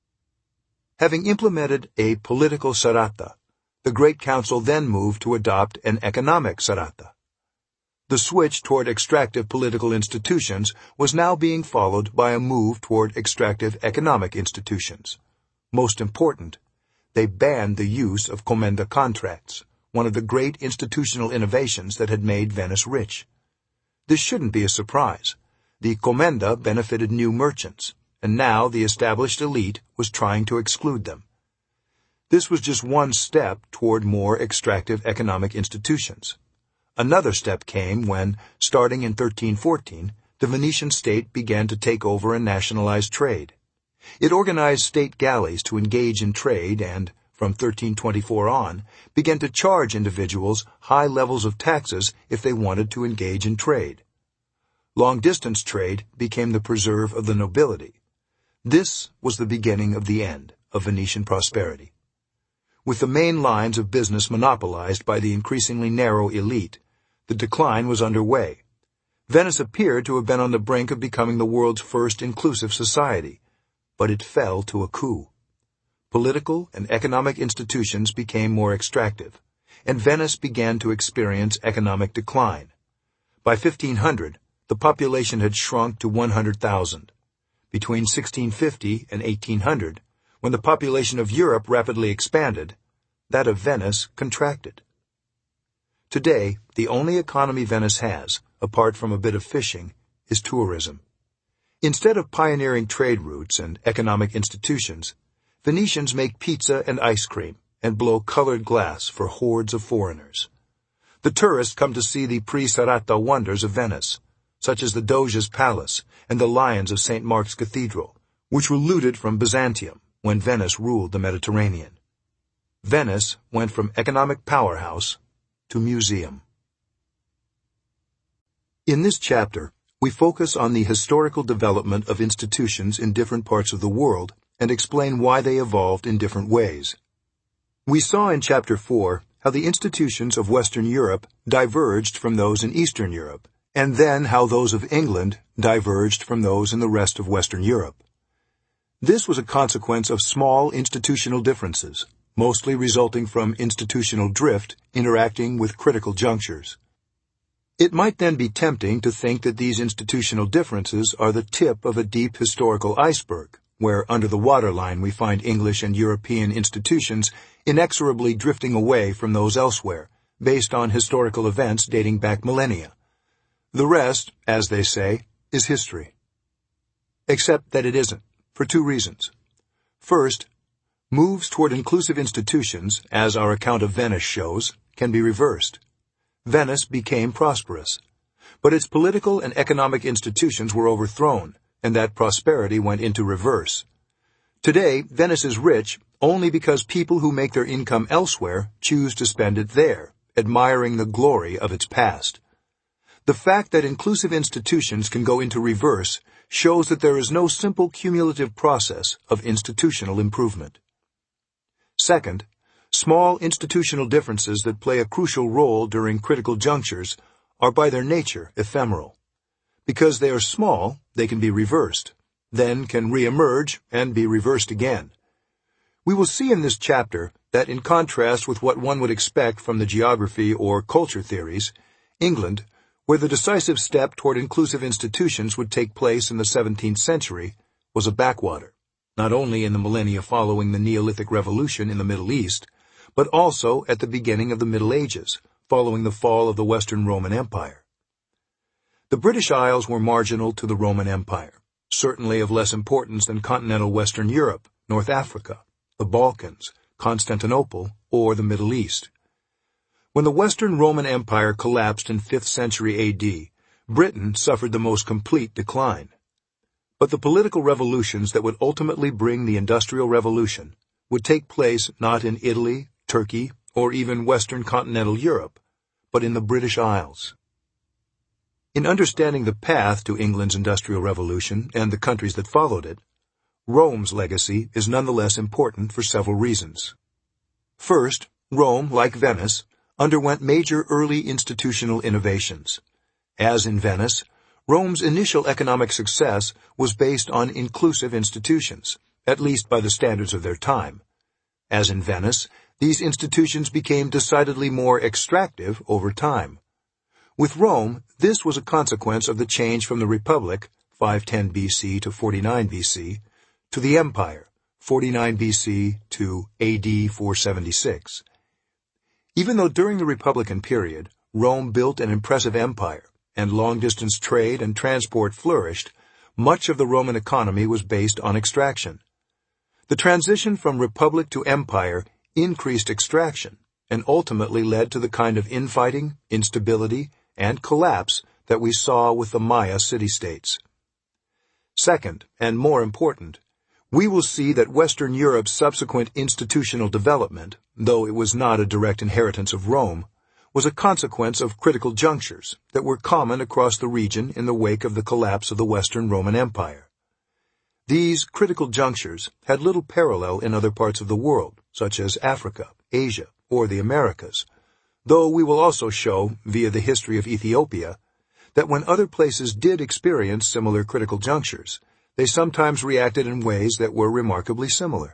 Having implemented a political serrata, the Great Council then moved to adopt an economic serrata. The switch toward extractive political institutions was now being followed by a move toward extractive economic institutions. Most important, they banned the use of commenda contracts, one of the great institutional innovations that had made Venice rich. This shouldn't be a surprise. The commenda benefited new merchants, and now the established elite was trying to exclude them. This was just one step toward more extractive economic institutions. Another step came when, starting in 1314, the Venetian state began to take over and nationalize trade. It organized state galleys to engage in trade and, from 1324 on, began to charge individuals high levels of taxes if they wanted to engage in trade. Long-distance trade became the preserve of the nobility. This was the beginning of the end of Venetian prosperity. With the main lines of business monopolized by the increasingly narrow elite, the decline was underway. Venice appeared to have been on the brink of becoming the world's first inclusive society, but it fell to a coup. Political and economic institutions became more extractive, and Venice began to experience economic decline. By 1500, the population had shrunk to 100,000. Between 1650 and 1800, when the population of Europe rapidly expanded, that of Venice contracted. Today, the only economy Venice has, apart from a bit of fishing, is tourism. Instead of pioneering trade routes and economic institutions, Venetians make pizza and ice cream and blow colored glass for hordes of foreigners. The tourists come to see the pre-Serrata wonders of Venice, such as the Doge's Palace and the lions of St. Mark's Cathedral, which were looted from Byzantium when Venice ruled the Mediterranean. Venice went from economic powerhouse to museum. In this chapter, we focus on the historical development of institutions in different parts of the world and explain why they evolved in different ways. We saw in Chapter 4 how the institutions of Western Europe diverged from those in Eastern Europe, and then how those of England diverged from those in the rest of Western Europe. This was a consequence of small institutional differences, mostly resulting from institutional drift interacting with critical junctures. It might then be tempting to think that these institutional differences are the tip of a deep historical iceberg, where under the waterline we find English and European institutions inexorably drifting away from those elsewhere, based on historical events dating back millennia. The rest, as they say, is history. Except that it isn't, for two reasons. First, moves toward inclusive institutions, as our account of Venice shows, can be reversed. Venice became prosperous, but its political and economic institutions were overthrown, and that prosperity went into reverse. Today, Venice is rich only because people who make their income elsewhere choose to spend it there, admiring the glory of its past. The fact that inclusive institutions can go into reverse shows that there is no simple cumulative process of institutional improvement. Second, small institutional differences that play a crucial role during critical junctures are by their nature ephemeral. Because they are small, they can be reversed, then can re-emerge and be reversed again. We will see in this chapter that in contrast with what one would expect from the geography or culture theories, England, where the decisive step toward inclusive institutions would take place in the 17th century, was a backwater, not only in the millennia following the Neolithic Revolution in the Middle East, but also at the beginning of the Middle Ages, following the fall of the Western Roman Empire. The British Isles were marginal to the Roman Empire, certainly of less importance than continental Western Europe, North Africa, the Balkans, Constantinople, or the Middle East. When the Western Roman Empire collapsed in 5th century A.D., Britain suffered the most complete decline. But the political revolutions that would ultimately bring the Industrial Revolution would take place not in Italy, Turkey, or even Western continental Europe, but in the British Isles. In understanding the path to England's Industrial Revolution and the countries that followed it, Rome's legacy is nonetheless important for several reasons. First, Rome, like Venice, underwent major early institutional innovations. As in Venice, Rome's initial economic success was based on inclusive institutions, at least by the standards of their time. As in Venice, these institutions became decidedly more extractive over time. With Rome, this was a consequence of the change from the Republic, 510 BC to 49 BC, to the Empire, 49 BC to AD 476. Even though during the Republican period, Rome built an impressive empire, and long-distance trade and transport flourished, much of the Roman economy was based on extraction. The transition from Republic to Empire increased extraction, and ultimately led to the kind of infighting, instability, and collapse that we saw with the Maya city-states. Second, and more important, we will see that Western Europe's subsequent institutional development, though it was not a direct inheritance of Rome, was a consequence of critical junctures that were common across the region in the wake of the collapse of the Western Roman Empire. These critical junctures had little parallel in other parts of the world, such as Africa, Asia, or the Americas, though we will also show, via the history of Ethiopia, that when other places did experience similar critical junctures, they sometimes reacted in ways that were remarkably similar.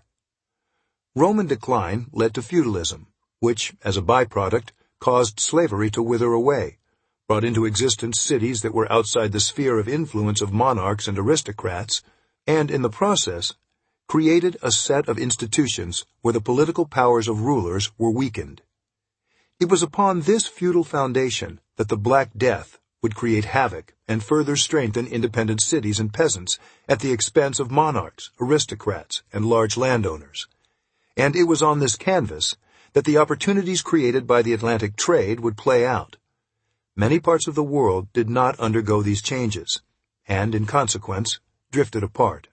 Roman decline led to feudalism, which, as a byproduct, caused slavery to wither away, brought into existence cities that were outside the sphere of influence of monarchs and aristocrats, and in the process, created a set of institutions where the political powers of rulers were weakened. It was upon this feudal foundation that the Black Death would create havoc and further strengthen independent cities and peasants at the expense of monarchs, aristocrats, and large landowners. And it was on this canvas that the opportunities created by the Atlantic trade would play out. Many parts of the world did not undergo these changes, and in consequence, drifted apart.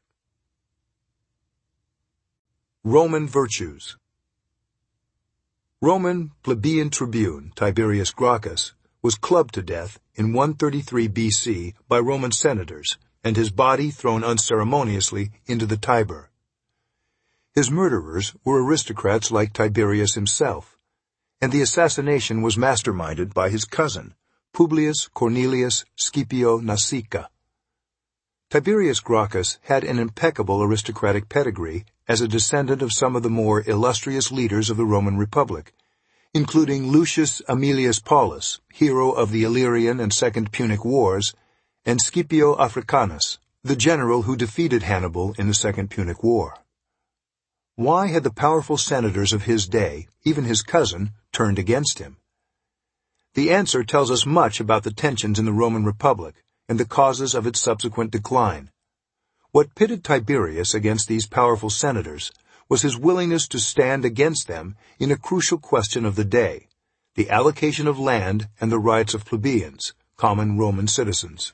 Roman virtues. Roman plebeian tribune Tiberius Gracchus was clubbed to death in 133 BC by Roman senators, and his body thrown unceremoniously into the Tiber. His murderers were aristocrats like Tiberius himself, and the assassination was masterminded by his cousin, Publius Cornelius Scipio Nasica. Tiberius Gracchus had an impeccable aristocratic pedigree as a descendant of some of the more illustrious leaders of the Roman Republic, including Lucius Aemilius Paulus, hero of the Illyrian and Second Punic Wars, and Scipio Africanus, the general who defeated Hannibal in the Second Punic War. Why had the powerful senators of his day, even his cousin, turned against him? The answer tells us much about the tensions in the Roman Republic and the causes of its subsequent decline. What pitted Tiberius against these powerful senators was his willingness to stand against them in a crucial question of the day, the allocation of land and the rights of plebeians, common Roman citizens.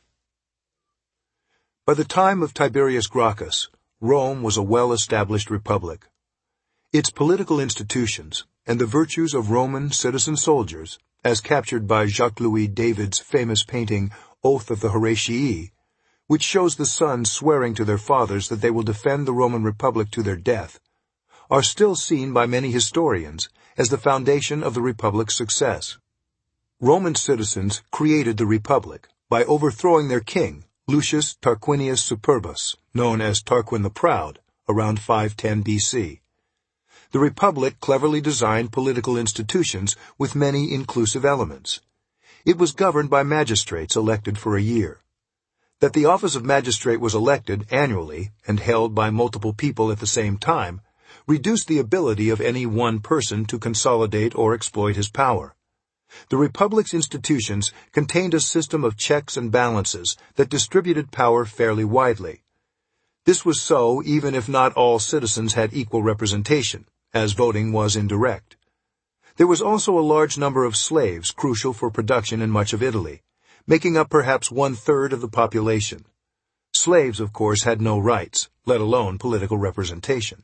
By the time of Tiberius Gracchus, Rome was a well-established republic. Its political institutions and the virtues of Roman citizen soldiers, as captured by Jacques-Louis David's famous painting Oath of the Horatii, which shows the sons swearing to their fathers that they will defend the Roman Republic to their death, are still seen by many historians as the foundation of the Republic's success. Roman citizens created the Republic by overthrowing their king, Lucius Tarquinius Superbus, known as Tarquin the Proud, around 510 BC. The Republic cleverly designed political institutions with many inclusive elements. It was governed by magistrates elected for a year. That the office of magistrate was elected annually and held by multiple people at the same time reduced the ability of any one person to consolidate or exploit his power. The Republic's institutions contained a system of checks and balances that distributed power fairly widely. This was so even if not all citizens had equal representation, as voting was indirect. There was also a large number of slaves crucial for production in much of Italy, making up perhaps 1/3 of the population. Slaves, of course, had no rights, let alone political representation.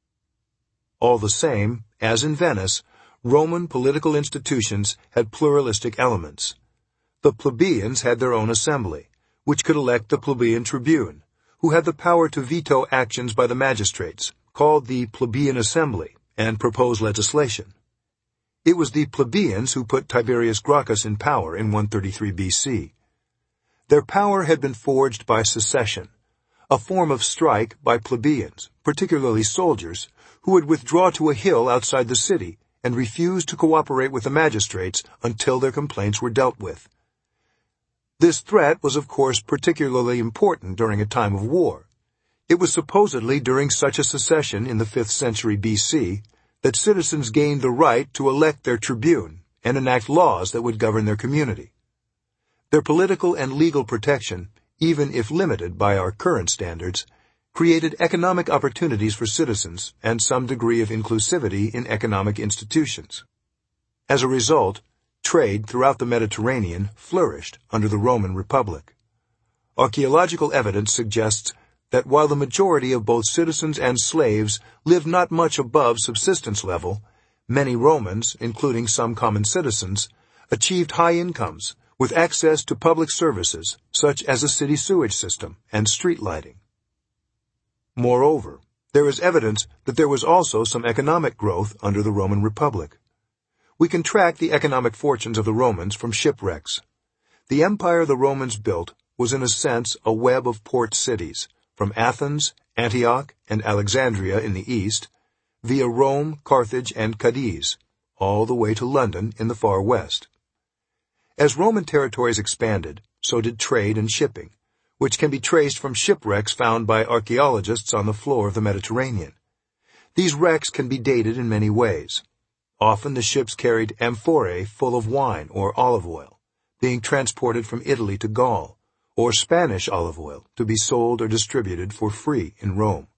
All the same, as in Venice, Roman political institutions had pluralistic elements. The plebeians had their own assembly, which could elect the plebeian tribune, who had the power to veto actions by the magistrates, called the plebeian assembly, and propose legislation. It was the plebeians who put Tiberius Gracchus in power in 133 BC. Their power had been forged by secession, a form of strike by plebeians, particularly soldiers, who would withdraw to a hill outside the city and refuse to cooperate with the magistrates until their complaints were dealt with. This threat was, of course, particularly important during a time of war. It was supposedly during such a secession in the 5th century BC that citizens gained the right to elect their tribune and enact laws that would govern their community. Their political and legal protection, even if limited by our current standards, created economic opportunities for citizens and some degree of inclusivity in economic institutions. As a result, trade throughout the Mediterranean flourished under the Roman Republic. Archaeological evidence suggests that while the majority of both citizens and slaves lived not much above subsistence level, many Romans, including some common citizens, achieved high incomes with access to public services such as a city sewage system and street lighting. Moreover, there is evidence that there was also some economic growth under the Roman Republic. We can track the economic fortunes of the Romans from shipwrecks. The empire the Romans built was in a sense a web of port cities, from Athens, Antioch, and Alexandria in the east, via Rome, Carthage, and Cadiz, all the way to London in the far west. As Roman territories expanded, so did trade and shipping, which can be traced from shipwrecks found by archaeologists on the floor of the Mediterranean. These wrecks can be dated in many ways. Often the ships carried amphorae full of wine or olive oil, being transported from Italy to Gaul, or Spanish olive oil to be sold or distributed for free in Rome.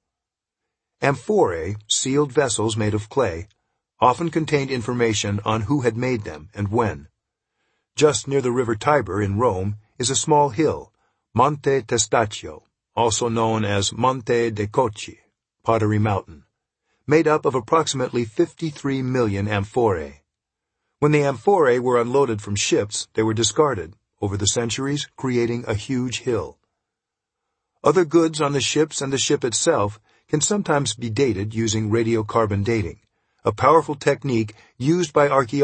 Amphorae, sealed vessels made of clay, often contained information on who had made them and when. Just near the river Tiber in Rome is a small hill, Monte Testaccio, also known as Monte dei Cocci, Pottery Mountain, made up of approximately 53 million amphorae. When the amphorae were unloaded from ships, they were discarded, over the centuries creating a huge hill. Other goods on the ships and the ship itself can sometimes be dated using radiocarbon dating, a powerful technique used by archaeologists